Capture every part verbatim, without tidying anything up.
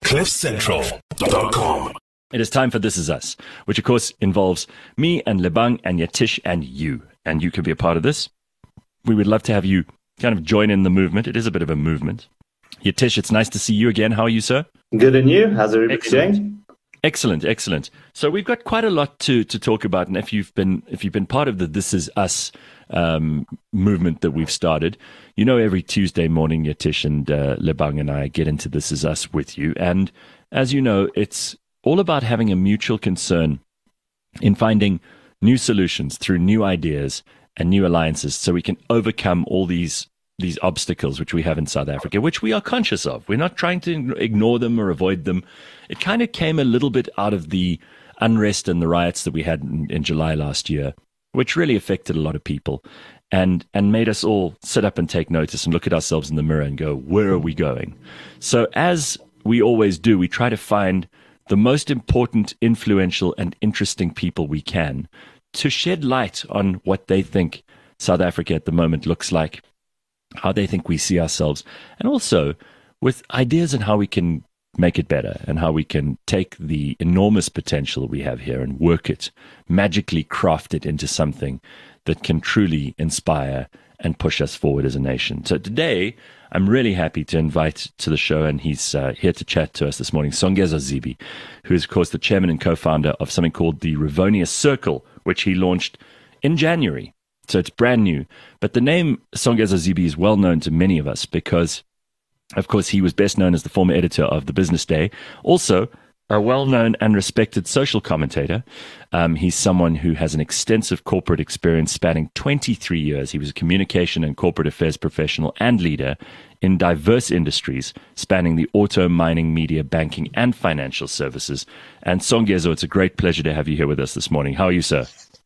cliff central dot com. It is time for This Is Us, which of course involves me and Lebang and Yatish and you. And you can be a part of this. We would love to have you kind of join in the movement. It is a bit of a movement. Yatish, it's nice to see you again. How are you, sir? Good, and you? How's everybody Excellent. doing? Excellent, excellent. So we've got quite a lot to, to talk about, and if you've been if you've been part of the This Is Us um, movement that we've started, you know every Tuesday morning, Yatish and uh, Lebang and I get into This Is Us with you, and as you know, it's all about having a mutual concern in finding new solutions through new ideas and new alliances, so we can overcome all these these obstacles which we have in South Africa, which we are conscious of. We're not trying to ignore them or avoid them. It kind of came a little bit out of the unrest and the riots that we had in, in July last year, which really affected a lot of people and, and made us all sit up and take notice and look at ourselves in the mirror and go, where are we going? So as we always do, we try to find the most important, influential, and interesting people we can to shed light on what they think South Africa at the moment looks like, how they think we see ourselves, and also with ideas on how we can make it better and how we can take the enormous potential we have here and work it, magically craft it into something that can truly inspire and push us forward as a nation. So today, I'm really happy to invite to the show, and he's uh, here to chat to us this morning, Songezo Zibi, who is, of course, the chairman and co-founder of something called the Rivonia Circle, which he launched in January. So it's brand new. But the name Songezo Zibi is well known to many of us because, of course, he was best known as the former editor of the Business Day. Also, a well-known and respected social commentator. Um, he's someone who has an extensive corporate experience spanning twenty-three years. He was a communication and corporate affairs professional and leader in diverse industries, spanning the auto, mining, media, banking, and financial services. And Songezo, it's a great pleasure to have you here with us this morning. How are you, sir?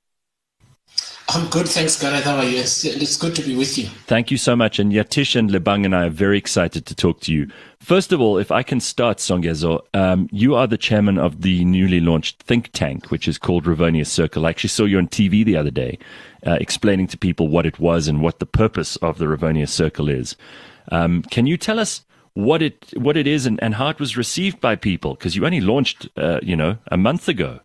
I'm good, thanks, Gareth. How are you? It's, it's good to be with you. Thank you so much. And Yatish and Lebang and I are very excited to talk to you. First of all, if I can start, Songezo, um, you are the chairman of the newly launched think tank, which is called Rivonia Circle. I actually saw you on T V the other day uh, explaining to people what it was and what the purpose of the Rivonia Circle is. Um, can you tell us what it what it is and, and how it was received by people? Because you only launched, uh, you know, a month ago.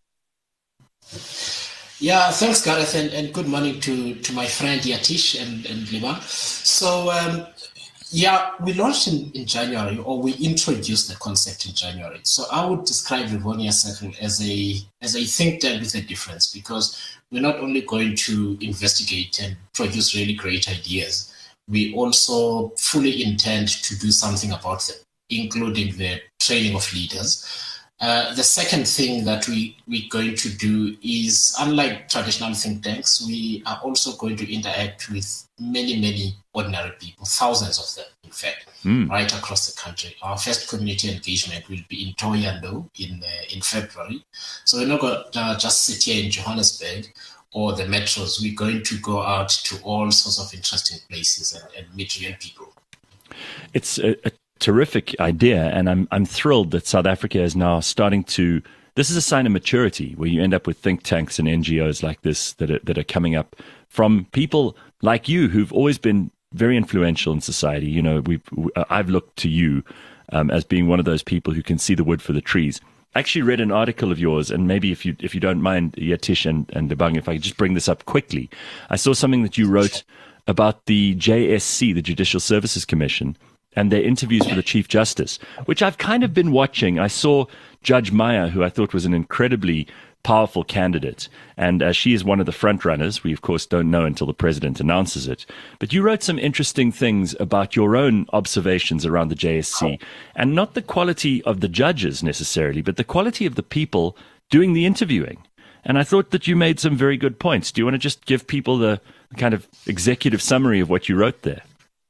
Yeah, thanks, Gareth, and, and good morning to, to my friend Yatish and, and Lebang. So, um, yeah, we launched in, in January, or we introduced the concept in January. So I would describe Rivonia Circle as a as a think tank with a difference, because we're not only going to investigate and produce really great ideas, we also fully intend to do something about them, including the training of leaders. Uh, the second thing that we, we're going to do is, unlike traditional think tanks, we are also going to interact with many, many ordinary people, thousands of them, in fact, mm. right across the country. Our first community engagement will be in Thohoyandou in uh, in February. So we're not going to uh, just sit here in Johannesburg or the metros. We're going to go out to all sorts of interesting places and, and meet real people. It's a, a terrific idea, and I'm I'm thrilled that South Africa is now starting to. This is a sign of maturity, where you end up with think tanks and N G Os like this that are, that are coming up from people like you who've always been very influential in society. You know, we've I've looked to you um, as being one of those people who can see the wood for the trees. I actually read an article of yours, and maybe if you if you don't mind, Yatish and and Lebang, if I could just bring this up quickly, I saw something that you wrote about the J S C, the Judicial Services Commission, and their interviews with the Chief Justice, which I've kind of been watching. I saw Judge Maya, who I thought was an incredibly powerful candidate, and uh, she is one of the front runners. We, of course, don't know until the president announces it. But you wrote some interesting things about your own observations around the J S C, and not the quality of the judges necessarily, but the quality of the people doing the interviewing. And I thought that you made some very good points. Do you want to just give people the kind of executive summary of what you wrote there?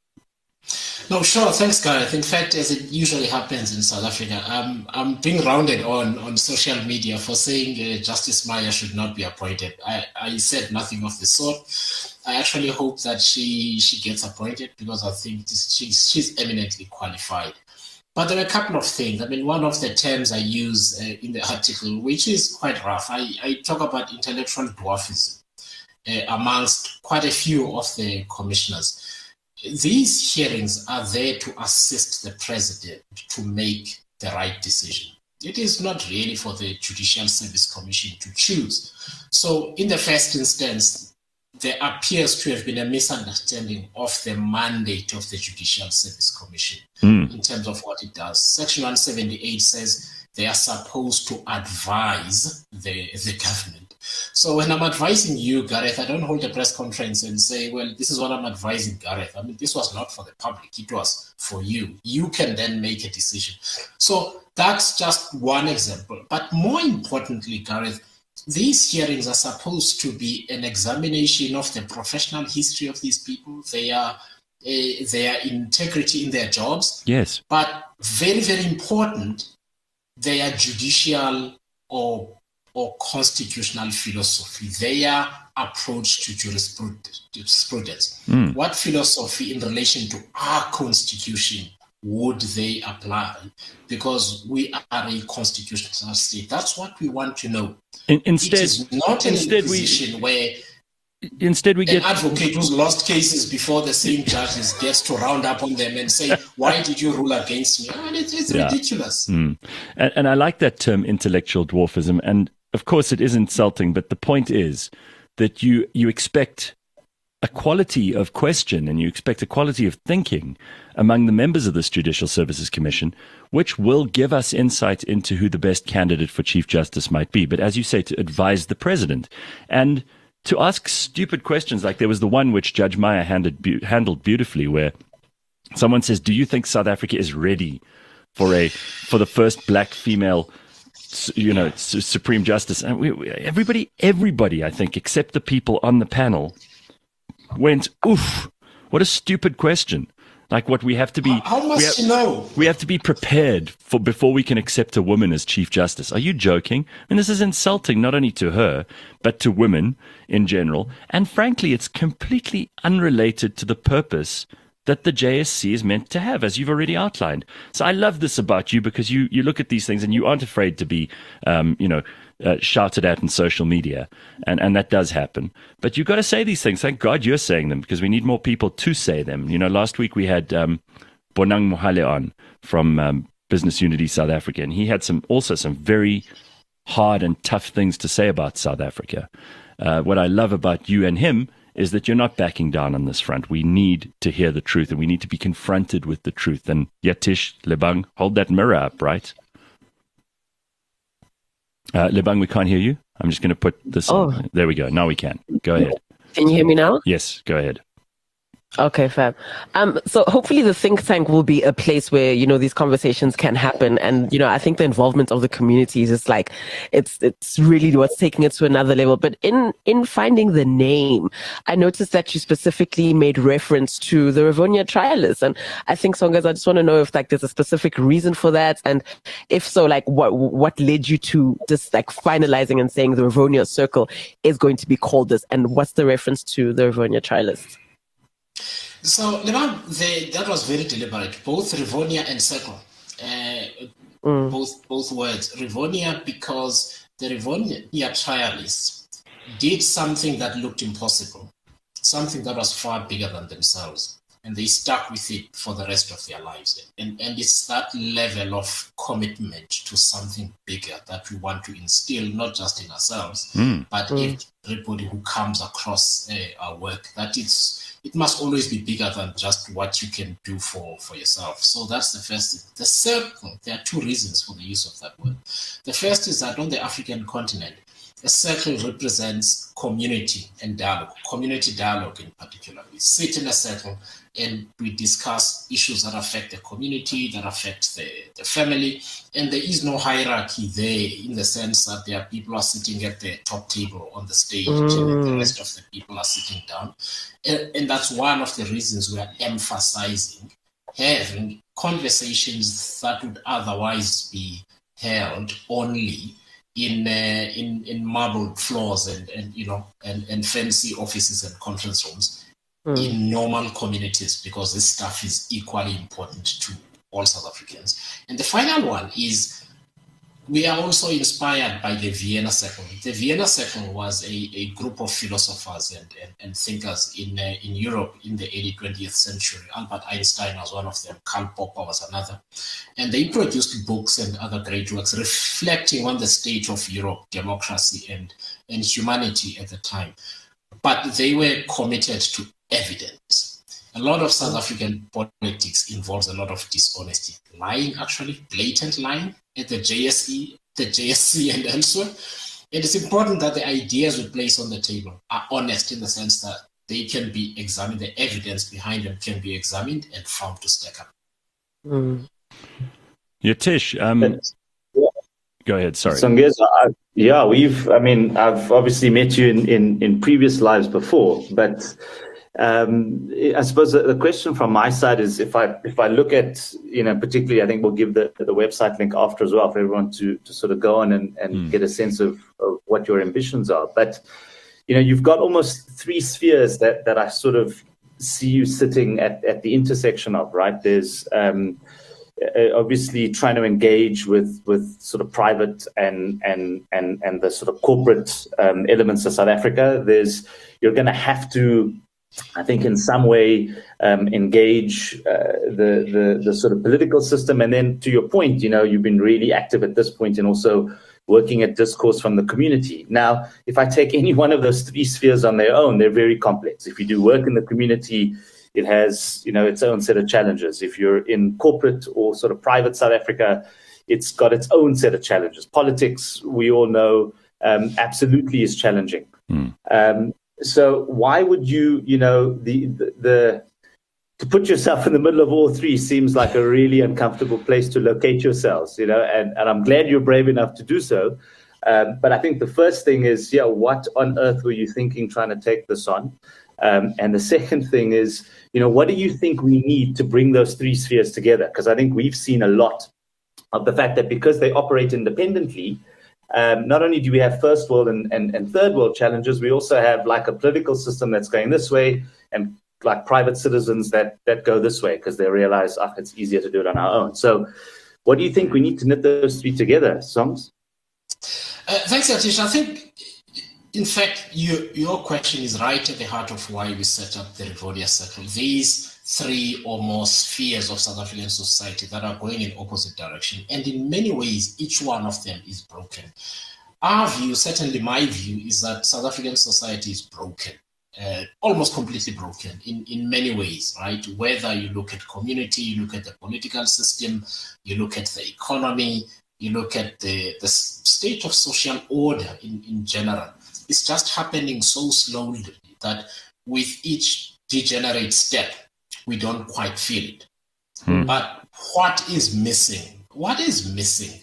No, sure. Thanks, Gareth. In fact, as it usually happens in South Africa, um, I'm being rounded on, on social media for saying uh, Justice Maya should not be appointed. I, I said nothing of the sort. I actually hope that she she gets appointed, because I think this, she's, she's eminently qualified. But there are a couple of things. I mean, one of the terms I use uh, in the article, which is quite rough, I, I talk about intellectual dwarfism uh, amongst quite a few of the commissioners. These hearings are there to assist the president to make the right decision. It is not really for the Judicial Service Commission to choose. So in the first instance, there appears to have been a misunderstanding of the mandate of the Judicial Service Commission mm. in terms of what it does. Section one seventy-eight says they are supposed to advise the, the government. So when I'm advising you, Gareth, I don't hold a press conference and say, well, this is what I'm advising Gareth. I mean, this was not for the public. It was for you. You can then make a decision. So that's just one example. But more importantly, Gareth, these hearings are supposed to be an examination of the professional history of these people, their, uh, their integrity in their jobs. Yes. But very, very important, their judicial or or constitutional philosophy, their approach to jurisprudence. Mm. What philosophy in relation to our constitution would they apply? Because we are a constitutional state. That's what we want to know. In, instead, it is not an instead position we, where instead we an get advocate who's lost cases before the same judges gets to round up on them and say, why did you rule against me? I mean, it's, it's yeah. ridiculous. Mm. And, and I like that term, intellectual dwarfism. And of course it is insulting, but the point is that you, you expect a quality of question and you expect a quality of thinking among the members of this Judicial Services Commission, which will give us insight into who the best candidate for Chief Justice might be. But as you say, to advise the president and to ask stupid questions, like there was the one which Judge Meyer handled, be- handled beautifully, where someone says, do you think South Africa is ready for a for the first black female you know, Supreme Justice? And we, we, everybody, everybody, I think, except the people on the panel, went, oof, what a stupid question. Like what we have to be, how, how must we have, you know? We have to be prepared for before we can accept a woman as Chief Justice. Are you joking? I mean, this is insulting not only to her, but to women in general. And frankly, it's completely unrelated to the purpose that the J S C is meant to have, as you've already outlined. So I love this about you because you, you look at these things and you aren't afraid to be, um, you know, uh, shouted at in social media. And, and that does happen. But you've got to say these things. Thank God you're saying them because we need more people to say them. You know, last week we had um, Bonang Mohale on from um, Business Unity South Africa, and he had some also some very hard and tough things to say about South Africa. Uh, what I love about you and him is that you're not backing down on this front. We need to hear the truth, and we need to be confronted with the truth. And Yatish, Lebang, hold that mirror up, right? Uh, Lebang, we can't hear you. I'm just going to put this oh. on. There we go. Now we can. Go ahead. Can you hear me now? Yes, go ahead. Okay, fab. Um, so hopefully the think tank will be a place where, you know, these conversations can happen. And, you know, I think the involvement of the communities is like, it's, it's really what's taking it to another level. But in, in finding the name, I noticed that you specifically made reference to the Rivonia trialists. And I think, Songas, I just want to know if like there's a specific reason for that. And if so, like what, what led you to just like finalizing and saying the Rivonia Circle is going to be called this? And what's the reference to the Rivonia trialists? So, Levan, that was very deliberate. Both Rivonia and Circle, uh, mm. both both words. Rivonia because the Rivonia trialists did something that looked impossible, something that was far bigger than themselves, and they stuck with it for the rest of their lives. And, and it's that level of commitment to something bigger that we want to instill, not just in ourselves, mm. but mm. everybody who comes across uh, our work, that it's it must always be bigger than just what you can do for, for yourself. So that's the first thing. The circle, there are two reasons for the use of that word. The first is that on the African continent, a circle represents community and dialogue, community dialogue in particular. We sit in a circle and we discuss issues that affect the community, that affect the, the family, and there is no hierarchy there in the sense that there are people are sitting at the top table on the stage mm. and the rest of the people are sitting down. And, and that's one of the reasons we are emphasizing having conversations that would otherwise be held only in uh, in in marble floors and, and you know and, and fancy offices and conference rooms mm. in normal communities, because this stuff is equally important to all South Africans. And the final one is we are also inspired by the Vienna Circle. The Vienna Circle was a, a group of philosophers and, and, and thinkers in uh, in Europe in the early twentieth century. Albert Einstein was one of them. Karl Popper was another. And they produced books and other great works reflecting on the state of Europe, democracy, and, and humanity at the time. But they were committed to evidence. A lot of South African politics involves a lot of dishonesty, lying, actually, blatant lying at the J S E, the J S C, and elsewhere. It is important that the ideas we place on the table are honest in the sense that they can be examined, the evidence behind them can be examined and found to stack up. Mm. Yatish, um, yeah. Go ahead, sorry. Songeza, I, yeah, we've, I mean, I've obviously met you in, in, in previous lives before, but Um, I suppose the question from my side is if I if I look at, you know, particularly, I think we'll give the, the website link after as well for everyone to, to sort of go on and, and mm. get a sense of, of what your ambitions are. But, you know, you've got almost three spheres that, that I sort of see you sitting at, at the intersection of, right? There's um, obviously trying to engage with, with sort of private and and and, and the sort of corporate um, elements of South Africa. There's you're going to have to, I think, in some way um, engage uh, the, the the sort of political system. And then to your point, you know, you've been really active at this point and also working at discourse from the community. Now, if I take any one of those three spheres on their own, they're very complex. If you do work in the community, it has, you know, its own set of challenges. If you're in corporate or sort of private South Africa, it's got its own set of challenges. Politics, we all know, um, absolutely is challenging. Mm. Um, So why would you, you know, the, the the to put yourself in the middle of all three seems like a really uncomfortable place to locate yourselves, you know, and, and I'm glad you're brave enough to do so. Um, but I think the first thing is, yeah, what on earth were you thinking trying to take this on? Um, and the second thing is, you know, what do you think we need to bring those three spheres together? Because I think we've seen a lot of the fact that because they operate independently, Um, not only do we have first world and, and, and third world challenges, we also have like a political system that's going this way and like private citizens that, that go this way because they realize, oh, it's easier to do it on our own. So what do you think we need to knit those three together, Songs? Uh, thanks, Yatish. I think, in fact, you, your question is right at the heart of why we set up the Rivonia Circle. These three or more spheres of South African society that are going in opposite direction. And in many ways, each one of them is broken. Our view, certainly my view, is that South African society is broken, uh, almost completely broken in, in many ways, right? Whether you look at community, you look at the political system, you look at the economy, you look at the, the state of social order in, in general. It's just happening so slowly that with each degenerate step, we don't quite feel it. Hmm. But what is missing? What is missing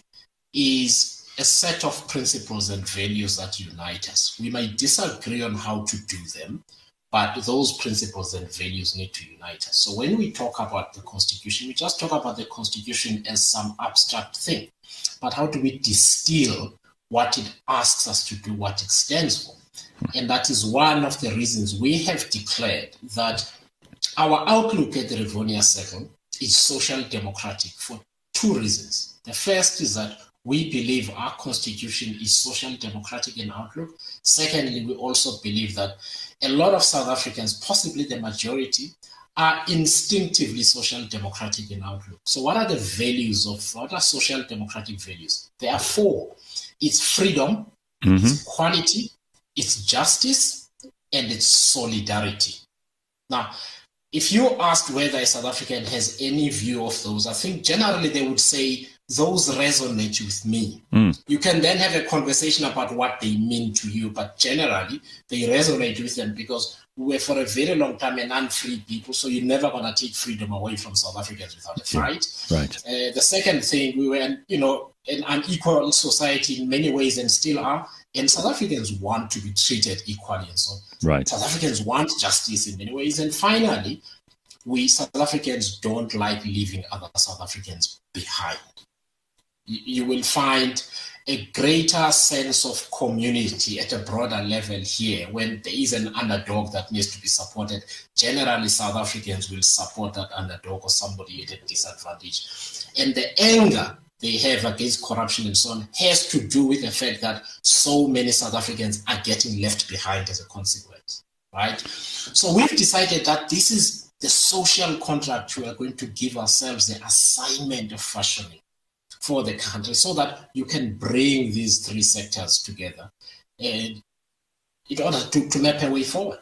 is a set of principles and values that unite us. We might disagree on how to do them, but those principles and values need to unite us. So when we talk about the Constitution, we just talk about the Constitution as some abstract thing. But how do we distill what it asks us to do, what it stands for? And that is one of the reasons we have declared that our outlook at the Rivonia Circle is social democratic for two reasons. The first is that we believe our constitution is social democratic in outlook. Secondly, we also believe that a lot of South Africans, possibly the majority, are instinctively social democratic in outlook. So what are the values of, what are social democratic values? There are four. It's freedom, mm-hmm. it's equality, it's justice, and it's solidarity. Now, if you asked whether a South African has any view of those, I think generally they would say those resonate with me. Mm. You can then have a conversation about what they mean to you, but generally they resonate with them because we were for a very long time an unfree people, so you're never going to take freedom away from South Africans without a fight. Right. Uh, the second thing, we were, you know, an unequal society in many ways and still are, and South Africans want to be treated equally. And so right. South Africans want justice in many ways. And finally, we South Africans don't like leaving other South Africans behind. You, you will find a greater sense of community at a broader level here when there is an underdog that needs to be supported. Generally, South Africans will support that underdog or somebody at a disadvantage. And the anger they have against corruption and so on has to do with the fact that so many South Africans are getting left behind as a consequence, right? So we've decided that this is the social contract we are going to give ourselves, the assignment of fashioning for the country, so that you can bring these three sectors together and in order to, to map a way forward.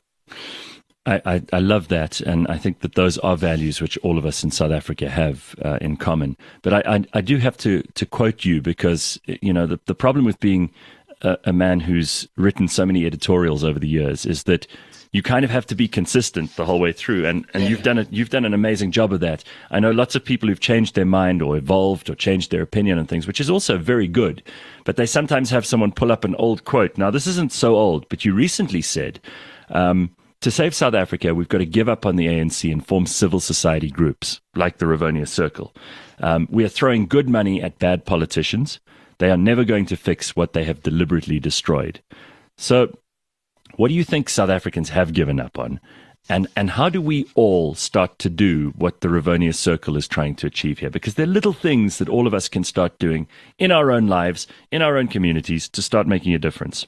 I, I, I love that, and I think that those are values which all of us in South Africa have uh, in common. But I, I, I do have to, to quote you because, you know, the, the problem with being a, a man who's written so many editorials over the years is that you kind of have to be consistent the whole way through, and, and yeah. you've done it. You've done an amazing job of that. I know lots of people who've changed their mind or evolved or changed their opinion on things, which is also very good. But they sometimes have someone pull up an old quote. Now, this isn't so old, but you recently said, um, to save South Africa, we've got to give up on the A N C and form civil society groups like the Rivonia Circle. Um, we are throwing good money at bad politicians. They are never going to fix what they have deliberately destroyed. So what do you think South Africans have given up on? And and how do we all start to do what the Rivonia Circle is trying to achieve here? Because there are little things that all of us can start doing in our own lives, in our own communities, to start making a difference.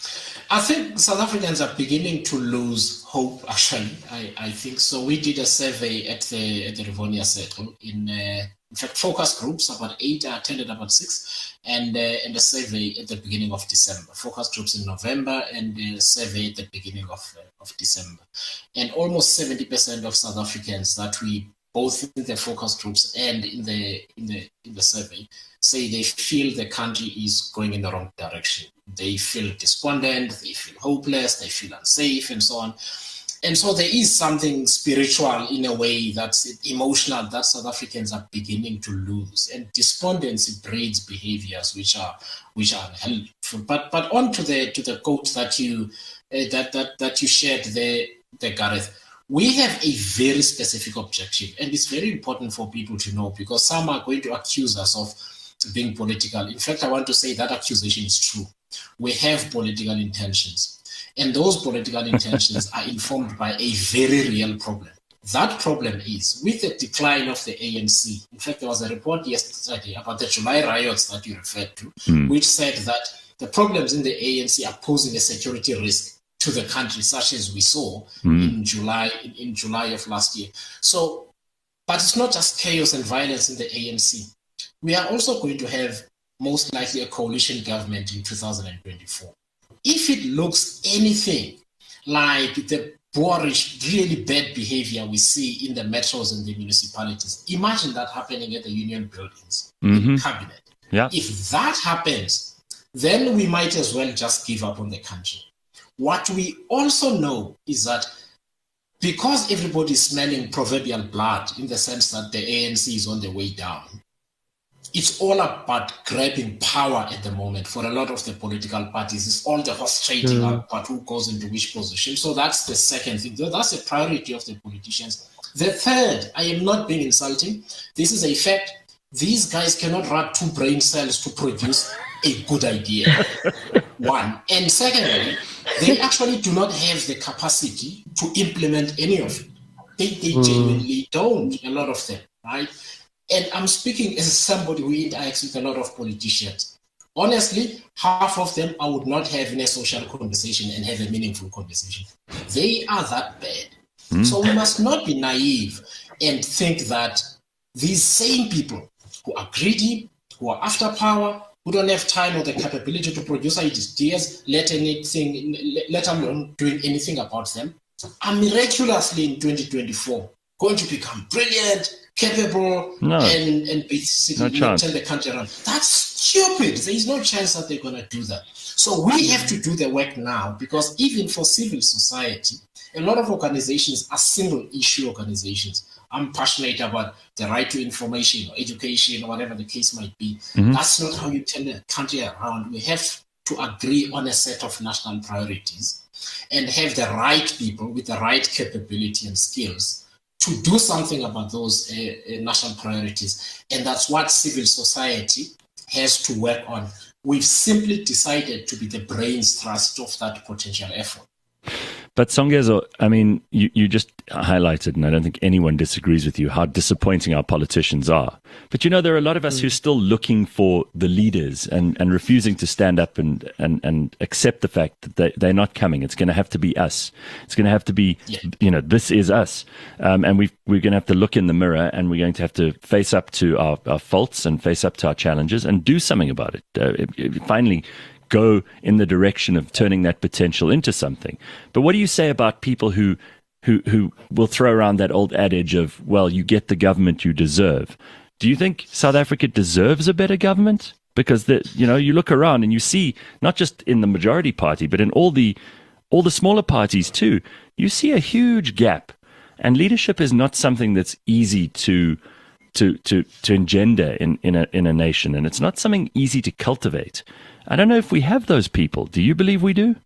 I think South Africans are beginning to lose hope, actually. I, I think so. We did a survey at the at the Rivonia Circle. In, uh, in fact, focus groups, about eight, I attended about six, and, uh, and a survey at the beginning of December. Focus groups in November and a survey at the beginning of, uh, of December. And almost seventy percent of South Africans that we, both in the focus groups and in the in the in the survey, say they feel the country is going in the wrong direction. They feel despondent, they feel hopeless, they feel unsafe, and so on. And so there is something spiritual in a way that's emotional that South Africans are beginning to lose. And despondency breeds behaviors which are which are unhelpful. But but on to the to the quote that you uh, that that that you shared there, there, Gareth. We have a very specific objective, and it's very important for people to know, because some are going to accuse us of being political. In fact, I want to say that accusation is true. We have political intentions, and those political intentions are informed by a very real problem. That problem is, with the decline of the A N C, in fact, there was a report yesterday about the July riots that you referred to, mm. which said that the problems in the A N C are posing a security risk to the country, such as we saw mm. in July in, in July of last year. So, but it's not just chaos and violence in the A N C. We are also going to have most likely a coalition government in two thousand twenty-four. If it looks anything like the boorish, really bad behavior we see in the metros and the municipalities, imagine that happening at the union buildings, mm-hmm. in cabinet. Yeah. If that happens, then we might as well just give up on the country. What we also know is that because everybody is smelling proverbial blood, in the sense that the A N C is on the way down, it's all about grabbing power at the moment for a lot of the political parties. It's all the horse trading mm. about who goes into which position. So that's the second thing. That's a priority of the politicians. The third, I am not being insulting. This is a fact. These guys cannot run two brain cells to produce a good idea. One. And secondly, they actually do not have the capacity to implement any of it. They, they mm. genuinely don't, a lot of them, right? And I'm speaking as somebody who interacts with a lot of politicians. Honestly, half of them I would not have in a social conversation and have a meaningful conversation. They are that bad. Mm. So we must not be naive and think that these same people who are greedy, who are after power, who don't have time or the capability to produce ideas, let anything, let alone doing anything about them, are miraculously in twenty twenty-four going to become brilliant, capable, no. and, and basically no turn the country around. That's stupid. There is no chance that they're going to do that. So we have to do the work now, because even for civil society, a lot of organizations are single issue organizations. I'm passionate about the right to information or education or whatever the case might be. Mm-hmm. That's not how you turn the country around. We have to agree on a set of national priorities and have the right people with the right capability and skills to do something about those uh, uh, national priorities. And that's what civil society has to work on. We've simply decided to be the brains trust of that potential effort. But Songezo, I mean, you, you just highlighted, and I don't think anyone disagrees with you, how disappointing our politicians are. But, you know, there are a lot of us mm. who are still looking for the leaders and, and refusing to stand up and, and, and accept the fact that they, they're not coming. It's going to have to be us. It's going to have to be, yeah. you know, this is us. Um, and we've, we're going to have to look in the mirror, and we're going to have to face up to our, our faults and face up to our challenges and do something about it. Uh, it, it finally go in the direction of turning that potential into something. But what do you say about people who who who will throw around that old adage of, well, you get the government you deserve? Do you think South Africa deserves a better government? Because the, you know, you look around and you see, not just in the majority party, but in all the all the smaller parties too, you see a huge gap. And leadership is not something that's easy to to to to engender in, in a in a nation, and it's not something easy to cultivate. I don't know if we have those people. Do you believe we do?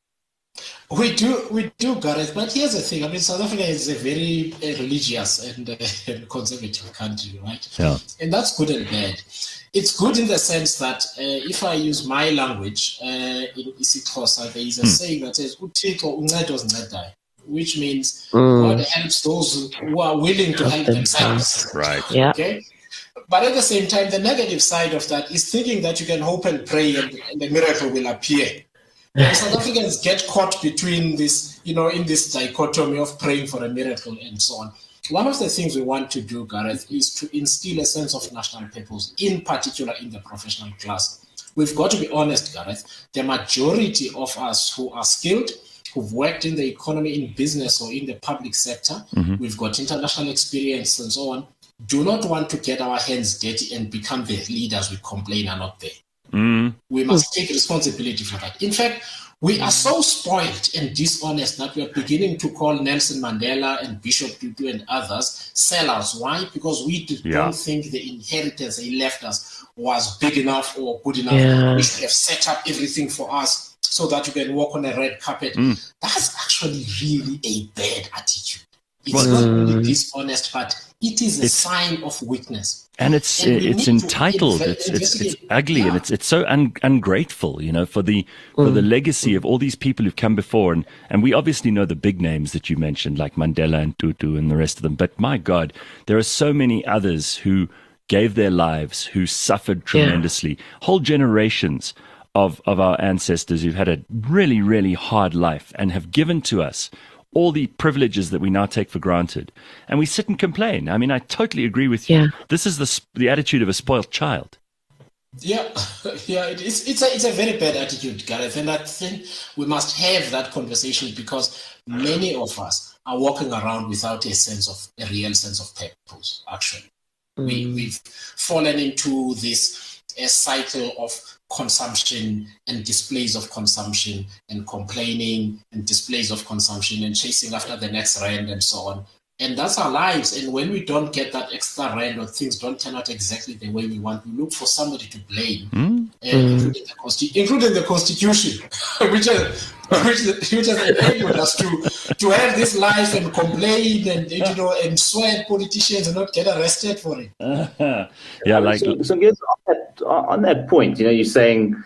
We do, we do, Gareth. But here's the thing. I mean, South Africa is a very uh, religious and, uh, and conservative country, right? Yeah. And that's good and bad. It's good in the sense that uh, if I use my language, uh, in isiXhosa, there is a hmm. saying that says, "Uthixo uncedo zincedayo," which means mm. God helps those who are willing to help themselves. Right. Yeah. Okay. But at the same time, the negative side of that is thinking that you can hope and pray and, and the miracle will appear. And South Africans get caught between this, you know, in this dichotomy of praying for a miracle and so on. One of the things we want to do, Gareth, is to instill a sense of national purpose, in particular in the professional class. We've got to be honest, Gareth. The majority of us who are skilled, who've worked in the economy, in business, or in the public sector, mm-hmm. we've got international experience and so on, do not want to get our hands dirty and become the leaders we complain are not there. Mm. We must take responsibility for that. In fact, we are so spoiled and dishonest that we are beginning to call Nelson Mandela and Bishop Tutu and others sellouts. Why? Because we do, yeah. don't think the inheritance they left us was big enough or good enough. Yeah. We should have set up everything for us so that we can walk on a red carpet. Mm. That's actually really a bad attitude. It's well, not really dishonest, but it is a it's, sign of weakness. And it's and it's entitled. Inve- it's, it's it's ugly yeah. and it's it's so un- ungrateful, you know, for the for mm. the legacy of all these people who've come before. And, and we obviously know the big names that you mentioned, like Mandela and Tutu and the rest of them. But my God, there are so many others who gave their lives, who suffered tremendously. Yeah. Whole generations of, of our ancestors who've had a really, really hard life and have given to us all the privileges that we now take for granted. And we sit and complain. I mean, I totally agree with you. Yeah. This is the the attitude of a spoiled child. Yeah, yeah, it is. It's a, it's a very bad attitude, Gareth. And I think we must have that conversation because many of us are walking around without a sense of, a real sense of purpose, actually. Mm. We, we've fallen into this a cycle of consumption and displays of consumption and complaining and displays of consumption and chasing after the next rand and so on. And that's our lives. And when we don't get that extra rand or things don't turn out exactly the way we want, we look for somebody to blame, mm. uh, including, the Consti- including the Constitution, which has which, which has enabled us to to have this life and complain and you know and swear at politicians and not get arrested for it. Uh-huh. Yeah, like so, so on that on that point, you know, you're saying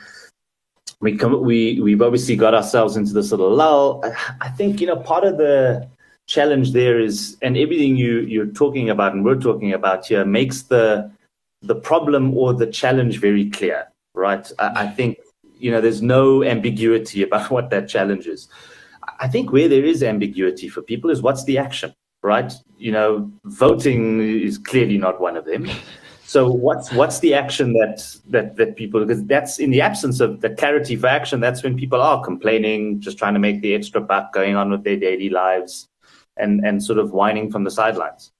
we come we we've obviously got ourselves into this little lull. I think you know part of the challenge there is, and everything you you're talking about and we're talking about here makes the the problem or the challenge very clear, right? I, I think you know there's no ambiguity about what that challenge is. I think where there is ambiguity for people is what's the action, right? You know, voting is clearly not one of them. So what's what's the action that that that people, because that's in the absence of the clarity for action, that's when people are complaining, just trying to make the extra buck, going on with their daily lives. And, and sort of whining from the sidelines.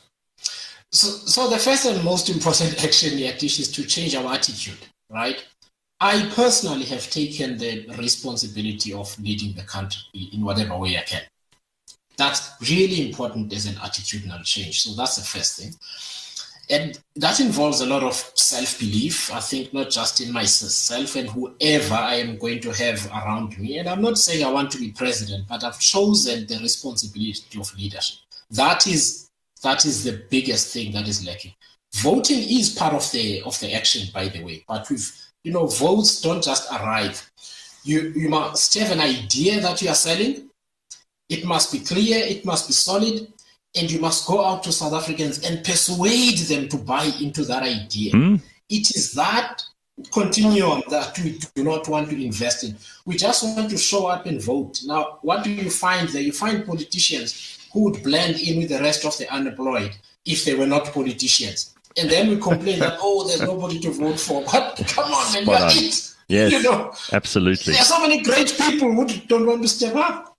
So, so the first and most important action, Yatish, is to change our attitude, right? I personally have taken the responsibility of leading the country in whatever way I can. That's really important as an attitudinal change. So that's the first thing. And that involves a lot of self-belief, I think, not just in myself and whoever I am going to have around me. And I'm not saying I want to be president, but I've chosen the responsibility of leadership. That is that is the biggest thing that is lacking. Voting is part of the of the action, by the way. But with you know, votes don't just arrive. You you must have an idea that you are selling. It must be clear, it must be solid, and you must go out to South Africans and persuade them to buy into that idea. Mm. It is that continuum that we do not want to invest in. We just want to show up and vote. Now, what do you find there? You find politicians who would blend in with the rest of the unemployed if they were not politicians. And then we complain that, oh, there's nobody to vote for. But come on, man, you're it. Yes, you know, absolutely. There are so many great people who don't want to step up.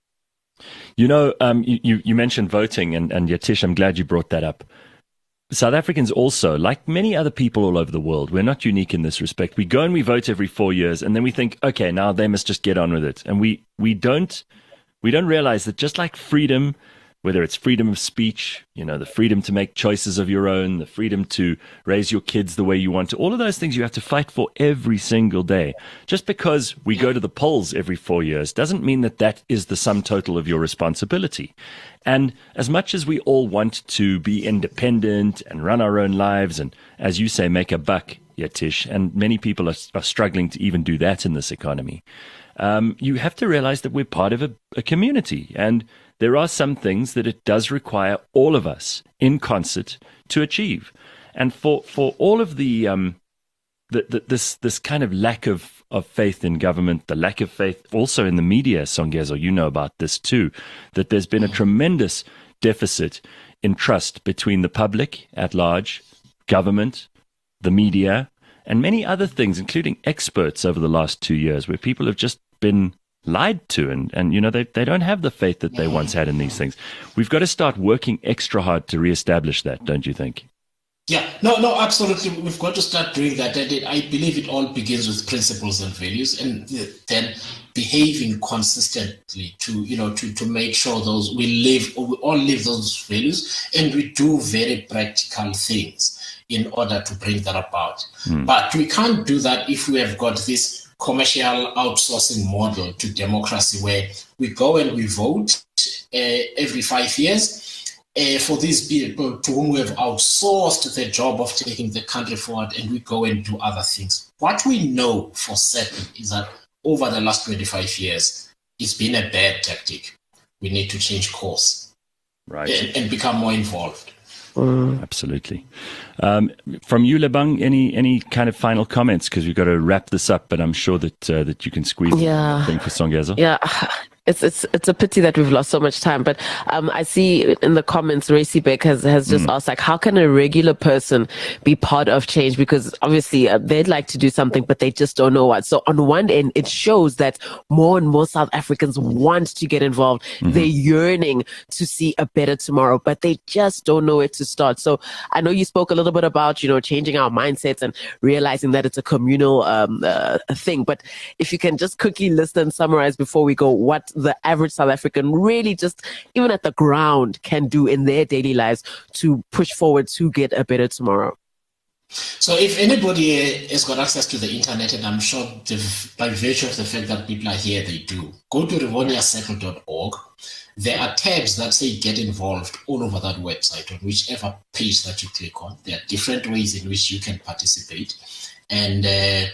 You know, um, you, you mentioned voting, and, and Yatish, I'm glad you brought that up. South Africans also, like many other people all over the world, we're not unique in this respect. We go and we vote every four years, and then we think, okay, now they must just get on with it. And we, we don't we don't realize that just like freedom, whether it's freedom of speech, you know, the freedom to make choices of your own, the freedom to raise your kids the way you want to, all of those things you have to fight for every single day. Just because we go to the polls every four years doesn't mean that that is the sum total of your responsibility. And as much as we all want to be independent and run our own lives and, as you say, make a buck, Yatish, and many people are, are struggling to even do that in this economy, um, you have to realize that we're part of a, a community. And there are some things that it does require all of us in concert to achieve. And for, for all of the, um, the, the this this kind of lack of, of faith in government, the lack of faith also in the media, Songezo, you know about this too, that there's been a tremendous deficit in trust between the public at large, government, the media, and many other things, including experts over the last two years, where people have just been lied to, and, and you know, they, they don't have the faith that they once had in these things. We've got to start working extra hard to reestablish that, don't you think? Yeah, no, no, absolutely. We've got to start doing that. And it, I believe it all begins with principles and values, and then behaving consistently to, you know, to, to make sure those we live, we all live those values, and we do very practical things in order to bring that about. Hmm. But we can't do that if we have got this commercial outsourcing model to democracy, where we go and we vote uh, every five years. Uh, for these people to whom we have outsourced the job of taking the country forward, and we go and do other things. What we know for certain is that over the last twenty-five years, it's been a bad tactic. We need to change course, right, and, and become more involved. Mm. Absolutely. Um, from you, Lebang, any any kind of final comments? Because we've got to wrap this up, but I'm sure that uh, that you can squeeze yeah. thing for Songezo. Yeah. It's it's it's a pity that we've lost so much time, but um, I see in the comments, Racy Beck has, has just mm. asked, like, how can a regular person be part of change? Because obviously uh, they'd like to do something, but they just don't know what. So on one end, it shows that more and more South Africans want to get involved. Mm-hmm. They're yearning to see a better tomorrow, but they just don't know where to start. So I know you spoke a little bit about, you know, changing our mindsets and realizing that it's a communal um, uh, thing. But if you can just quickly list and summarize before we go, what the average South African really just, even at the ground, can do in their daily lives to push forward to get a better tomorrow. So if anybody has got access to the internet, and I'm sure by virtue of the fact that people are here, they do, go to rivonia circle dot org. There are tabs that say get involved all over that website, on whichever page that you click on. There are different ways in which you can participate, and uh,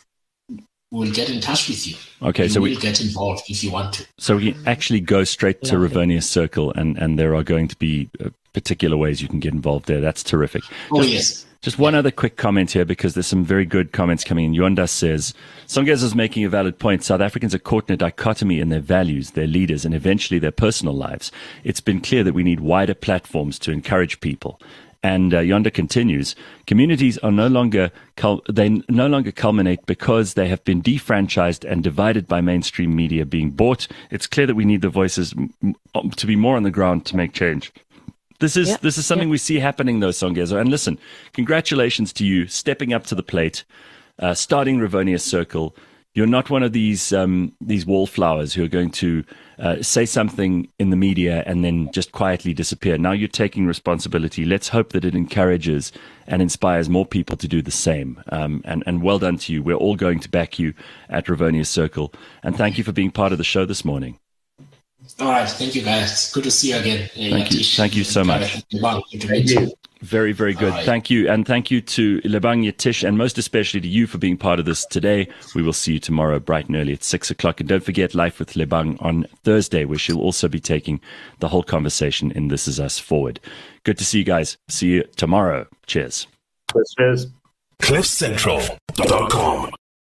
we'll get in touch with you. Okay, you so will we get involved if you want to. So we can actually go straight to Rivonia Circle, and, and there are going to be uh, particular ways you can get involved there. That's terrific. Oh, just, yes. Just one other quick comment here, because there's some very good comments coming in. Yonda says, Songezo is making a valid point. South Africans are caught in a dichotomy in their values, their leaders, and eventually their personal lives. It's been clear that we need wider platforms to encourage people. And uh, Yonda continues, communities are no longer cul- they no longer culminate because they have been defranchised and divided by mainstream media being bought. It's clear that we need the voices m- to be more on the ground to make change. This is yep. this is something yep. we see happening, though, Songezo. And listen, congratulations to you stepping up to the plate, uh, starting Rivonia Circle. You're not one of these um, these wallflowers who are going to uh, say something in the media and then just quietly disappear. Now you're taking responsibility. Let's hope that it encourages and inspires more people to do the same. Um, and, and well done to you. We're all going to back you at Rivonia Circle. And thank you for being part of the show this morning. All right. Thank you, guys. Good to see you again. Thank you. Thank you so much. Thank you. Very, very good. Right. Thank you. And thank you to Lebang, Yatish, and most especially to you for being part of this today. We will see you tomorrow bright and early at six o'clock. And don't forget Life with Lebang on Thursday, where she'll also be taking the whole conversation in This Is Us forward. Good to see you guys. See you tomorrow. Cheers. Cheers. cliff central dot com